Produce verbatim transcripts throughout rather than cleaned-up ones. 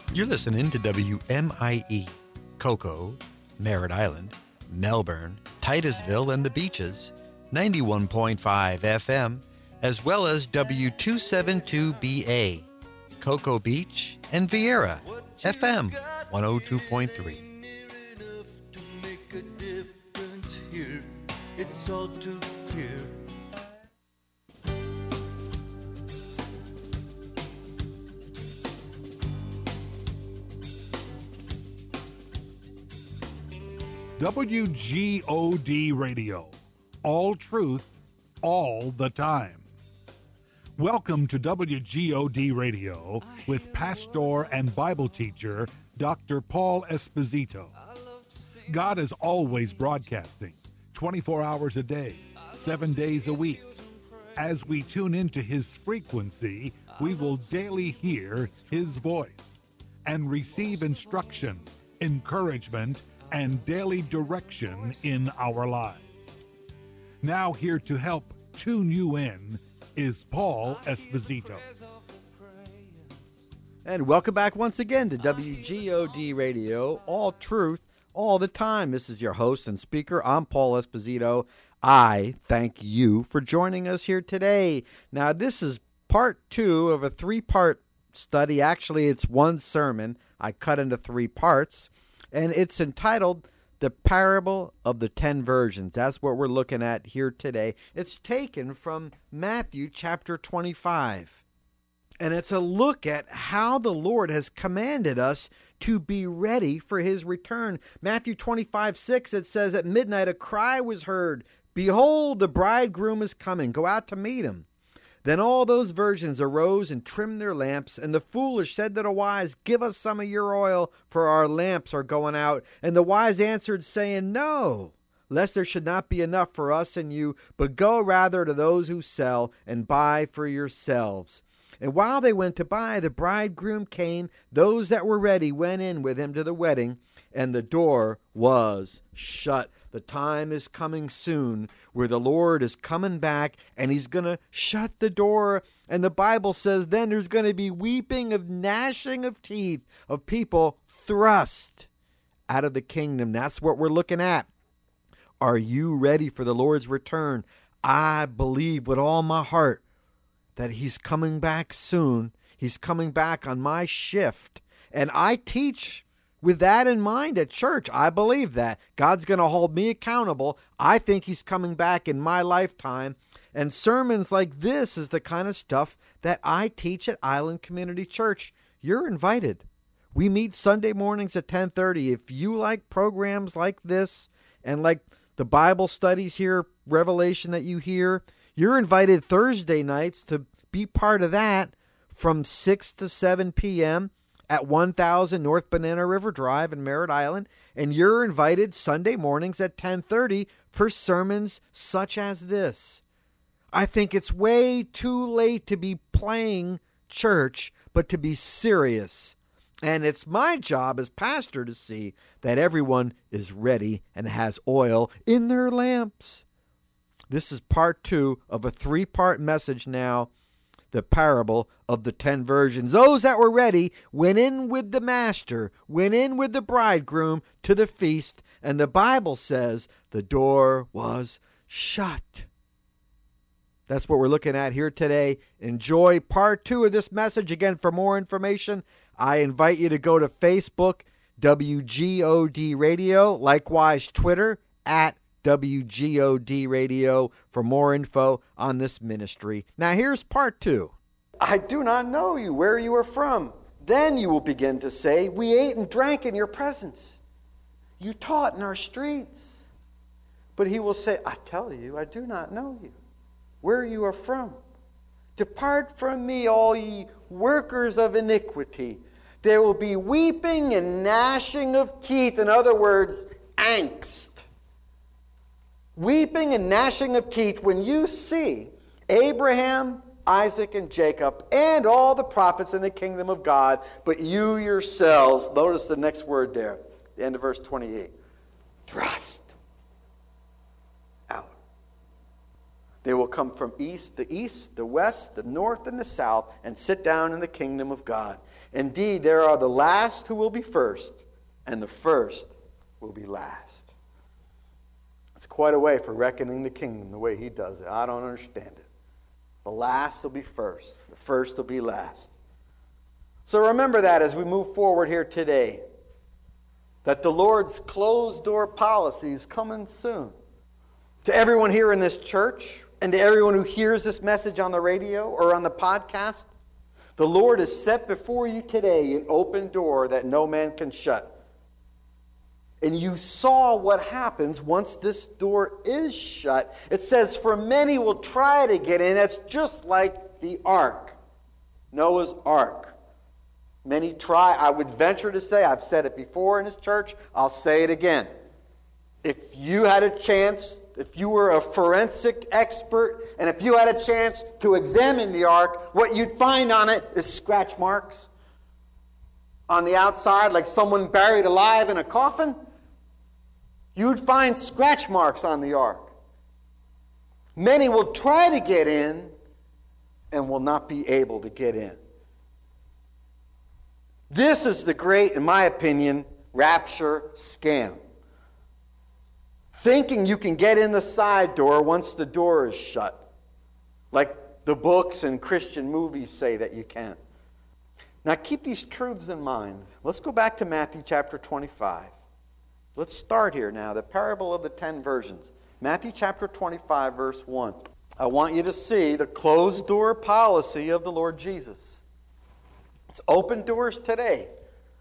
You're listening to W M I E, Cocoa, Merritt Island, Melbourne, Titusville, and the Beaches, ninety-one point five F M, as well as W two seventy-two B A, Cocoa Beach, and Vieira, F M one oh two point three. It's all too clear. W G O D Radio. All truth, all the time. Welcome to W G O D Radio with pastor and Bible teacher Doctor Paul Esposito. God is always broadcasting, twenty-four hours a day, seven days a week. As we tune into his frequency, we will daily hear his voice and receive instruction, encouragement, and daily direction in our lives. Now here to help tune you in is Paul Esposito. And welcome back once again to W G O D Radio, all truth, all the time. This is your host and speaker. I'm Paul Esposito. I thank you for joining us here today. Now, this is part two of a three-part study. Actually, it's one sermon I cut into three parts, and it's entitled The Parable of the Ten Virgins. That's what we're looking at here today. It's taken from Matthew chapter twenty-five. And it's a look at how the Lord has commanded us to be ready for his return. Matthew twenty-five six, it says, at midnight a cry was heard, behold, the bridegroom is coming. Go out to meet him. Then all those virgins arose and trimmed their lamps, and the foolish said to the wise, give us some of your oil, for our lamps are going out. And the wise answered, saying, no, lest there should not be enough for us and you, but go rather to those who sell and buy for yourselves. And while they went to buy, the bridegroom came. Those that were ready went in with him to the wedding, and the door was shut. The time is coming soon where the Lord is coming back, and he's going to shut the door. And the Bible says then there's going to be weeping of gnashing of teeth of people thrust out of the kingdom. That's what we're looking at. Are you ready for the Lord's return? I believe with all my heart that he's coming back soon. He's coming back on my shift. And I teach with that in mind at church. I believe that. God's going to hold me accountable. I think he's coming back in my lifetime. And sermons like this is the kind of stuff that I teach at Island Community Church. You're invited. We meet Sunday mornings at ten thirty. If you like programs like this and like the Bible studies here, Revelation that you hear, you're invited Thursday nights to be part of that from six to seven p.m. at one thousand North Banana River Drive in Merritt Island. And you're invited Sunday mornings at ten thirty for sermons such as this. I think it's way too late to be playing church, but to be serious. And it's my job as pastor to see that everyone is ready and has oil in their lamps. This is part two of a three-part message now, the parable of the ten virgins. Those that were ready went in with the master, went in with the bridegroom to the feast, and the Bible says the door was shut. That's what we're looking at here today. Enjoy part two of this message. Again, for more information, I invite you to go to Facebook, W G O D Radio, likewise Twitter, at W G O D Radio for more info on this ministry. Now here's part two. I do not know you, where you are from. Then you will begin to say, we ate and drank in your presence. You taught in our streets. But he will say, I tell you, I do not know you, where you are from. Depart from me, all ye workers of iniquity. There will be weeping and gnashing of teeth. In other words, angst. Weeping and gnashing of teeth when you see Abraham, Isaac, and Jacob, and all the prophets in the kingdom of God, but you yourselves, notice the next word there, the end of verse twenty-eight, thrust out. They will come from east, the east, the west, the north, and the south, and sit down in the kingdom of God. Indeed, there are the last who will be first, and the first will be last. It's quite a way for reckoning the kingdom, the way he does it. I don't understand it. The last will be first. The first will be last. So remember that as we move forward here today, that the Lord's closed-door policy is coming soon. To everyone here in this church, and to everyone who hears this message on the radio or on the podcast, the Lord has set before you today an open door that no man can shut. And you saw what happens once this door is shut. It says, for many will try to get in. It's just like the ark, Noah's ark. Many try. I would venture to say, I've said it before in this church, I'll say it again. If you had a chance, if you were a forensic expert, and if you had a chance to examine the ark, what you'd find on it is scratch marks on the outside, like someone buried alive in a coffin. You'd find scratch marks on the ark. Many will try to get in and will not be able to get in. This is the great, in my opinion, rapture scam. Thinking you can get in the side door once the door is shut. Like the books and Christian movies say that you can. Now keep these truths in mind. Let's go back to Matthew chapter twenty-five. Let's start here now, the parable of the ten virgins. Matthew chapter twenty-five, verse one. I want you to see the closed door policy of the Lord Jesus. It's open doors today.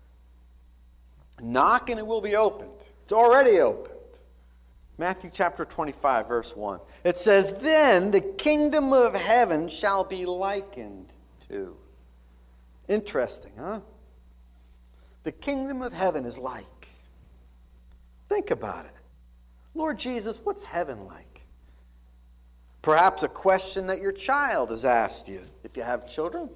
Knock and it will be opened. It's already opened. Matthew chapter twenty-five, verse one. It says, then the kingdom of heaven shall be likened to. Interesting, huh? The kingdom of heaven is like. Think about it. Lord Jesus, what's heaven like? Perhaps a question that your child has asked you, if you have children.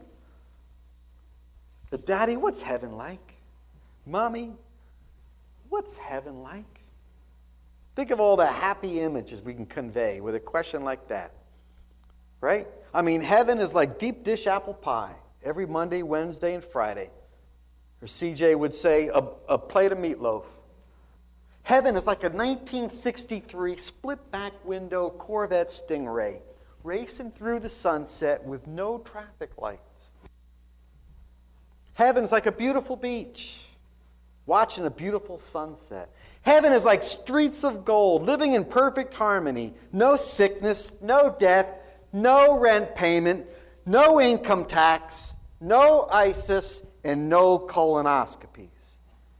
But Daddy, what's heaven like? Mommy, what's heaven like? Think of all the happy images we can convey with a question like that. Right? I mean, heaven is like deep dish apple pie every Monday, Wednesday, and Friday. Or C J would say, a, a plate of meatloaf. Heaven is like a nineteen sixty-three split-back window Corvette Stingray racing through the sunset with no traffic lights. Heaven's like a beautiful beach watching a beautiful sunset. Heaven is like streets of gold, living in perfect harmony. No sickness, no death, no rent payment, no income tax, no ISIS, and no colonoscopies.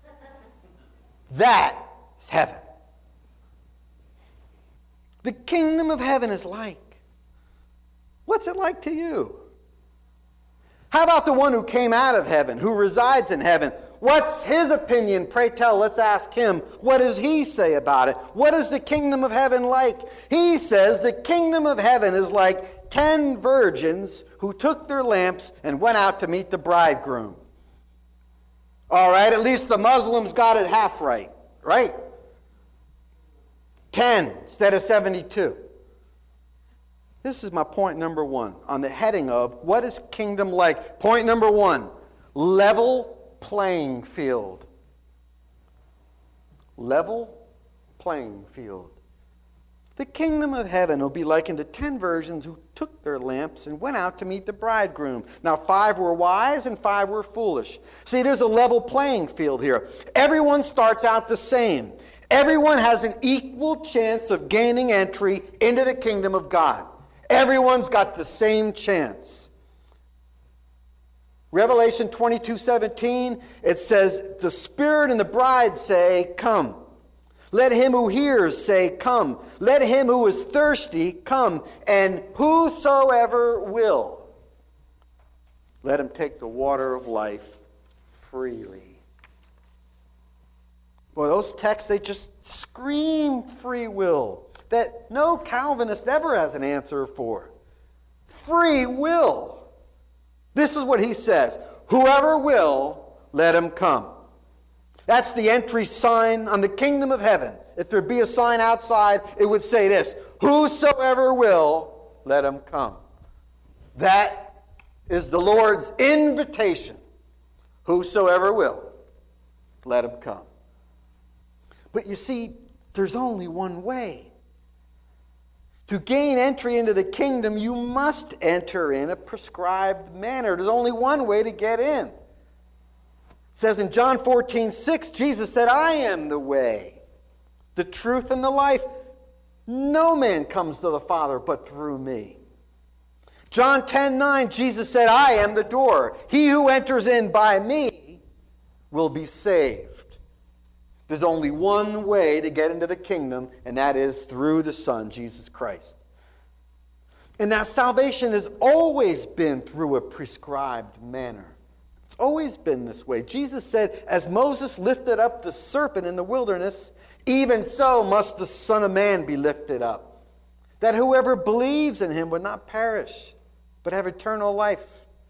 That is heaven. The kingdom of heaven is like. What's it like to you? How about the one who came out of heaven, who resides in heaven? What's his opinion? Pray tell, let's ask him. What does he say about it? What is the kingdom of heaven like? He says the kingdom of heaven is like ten virgins who took their lamps and went out to meet the bridegroom. All right, at least the Muslims got it half right, right? Ten instead of seventy-two. This is my point number one on the heading of what is kingdom like. Point number one, level playing field. Level playing field. The kingdom of heaven will be likened to ten virgins who took their lamps and went out to meet the bridegroom. Now, five were wise and five were foolish. See, there's a level playing field here. Everyone starts out the same. Everyone has an equal chance of gaining entry into the kingdom of God. Everyone's got the same chance. Revelation twenty-two seventeen, it says, the Spirit and the bride say, come. Let him who hears say, come. Let him who is thirsty come. And whosoever will, let him take the water of life freely. Boy, those texts, they just scream free will that no Calvinist ever has an answer for. Free will. This is what he says. Whoever will, let him come. That's the entry sign on the kingdom of heaven. If there be a sign outside, it would say this. Whosoever will, let him come. That is the Lord's invitation. Whosoever will, let him come. But you see, there's only one way. To gain entry into the kingdom, you must enter in a prescribed manner. There's only one way to get in. It says in John fourteen six, Jesus said, I am the way, the truth, and the life. No man comes to the Father but through me. John ten nine, Jesus said, I am the door. He who enters in by me will be saved. There's only one way to get into the kingdom, and that is through the Son, Jesus Christ. And that salvation has always been through a prescribed manner. It's always been this way. Jesus said, as Moses lifted up the serpent in the wilderness, even so must the Son of Man be lifted up, that whoever believes in him would not perish, but have eternal life.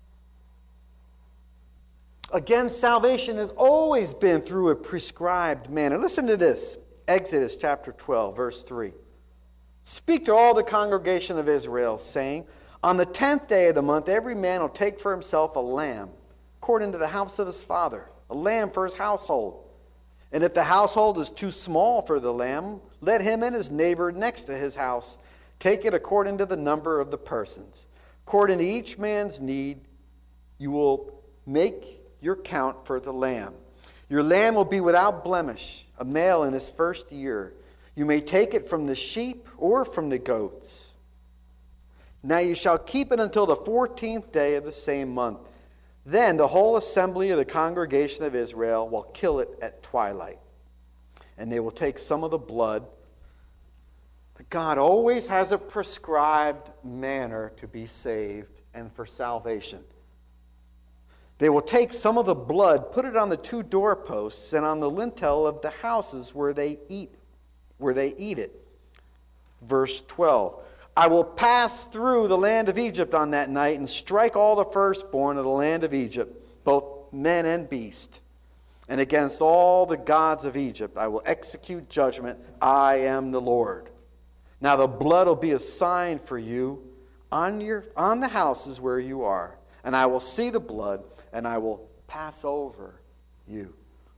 Again, salvation has always been through a prescribed manner. Listen to this. Exodus chapter twelve, verse three. Speak to all the congregation of Israel, saying, on the tenth day of the month, every man will take for himself a lamb, according to the house of his father, a lamb for his household. And if the household is too small for the lamb, let him and his neighbor next to his house take it according to the number of the persons. According to each man's need, you will make your count for the lamb. Your lamb will be without blemish, a male in his first year. You may take it from the sheep or from the goats. Now you shall keep it until the fourteenth day of the same month. Then the whole assembly of the congregation of Israel will kill it at twilight. And they will take some of the blood. But God always has a prescribed manner to be saved and for salvation. They will take some of the blood, put it on the two doorposts and on the lintel of the houses where they eat, where they eat it. Verse twelve. I will pass through the land of Egypt on that night and strike all the firstborn of the land of Egypt, both men and beast. And against all the gods of Egypt I will execute judgment. I am the Lord. Now the blood will be a sign for you on your on the houses where you are. And I will see the blood, and I will pass over you.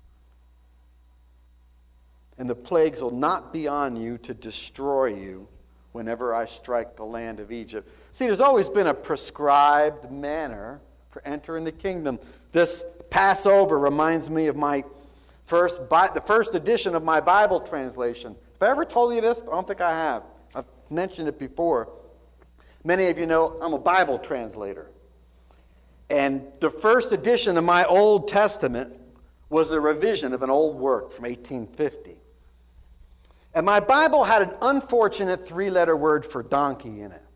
And the plagues will not be on you to destroy you whenever I strike the land of Egypt. See, there's always been a prescribed manner for entering the kingdom. This Passover reminds me of my first, the first edition of my Bible translation. Have I ever told you this? I don't think I have. I've mentioned it before. Many of you know I'm a Bible translator. And the first edition of my Old Testament was a revision of an old work from eighteen fifty. And my Bible had an unfortunate three-letter word for donkey in it.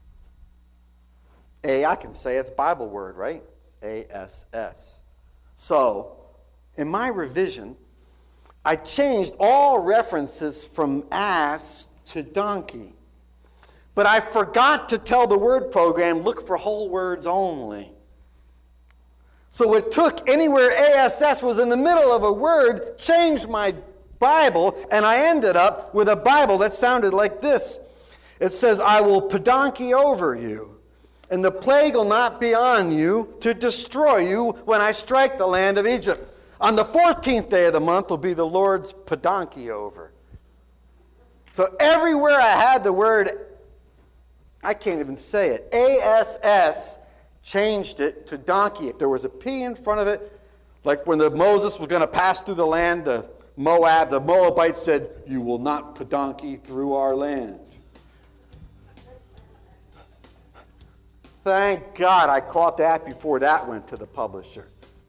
A, I can say it's Bible word, right? A S S. So, in my revision, I changed all references from ass to donkey. But I forgot to tell the word program, look for whole words only. So it took anywhere A S S was in the middle of a word, changed my Bible, and I ended up with a Bible that sounded like this. It says, I will pedonky over you, and the plague will not be on you to destroy you when I strike the land of Egypt. On the fourteenth day of the month will be the Lord's pedonky over. So everywhere I had the word, I can't even say it, A S S, changed it to donkey. If there was a P in front of it, like when the Moses was going to pass through the land, the Moab, the Moabites said, you will not pedonky through our land. Thank God I caught that before that went to the publisher.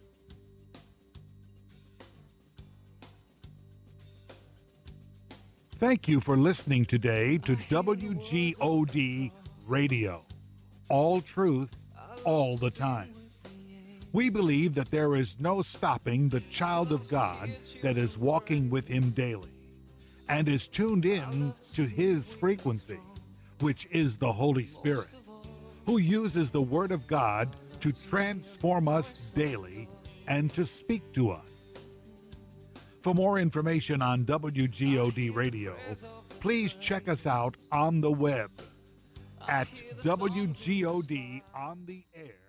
Thank you for listening today to W G O D Radio. All truth, all the time. We believe that there is no stopping the child of God that is walking with him daily and is tuned in to his frequency, which is the Holy Spirit, who uses the Word of God to transform us daily and to speak to us. For more information on W G O D Radio, please check us out on the web, at W G O D on the air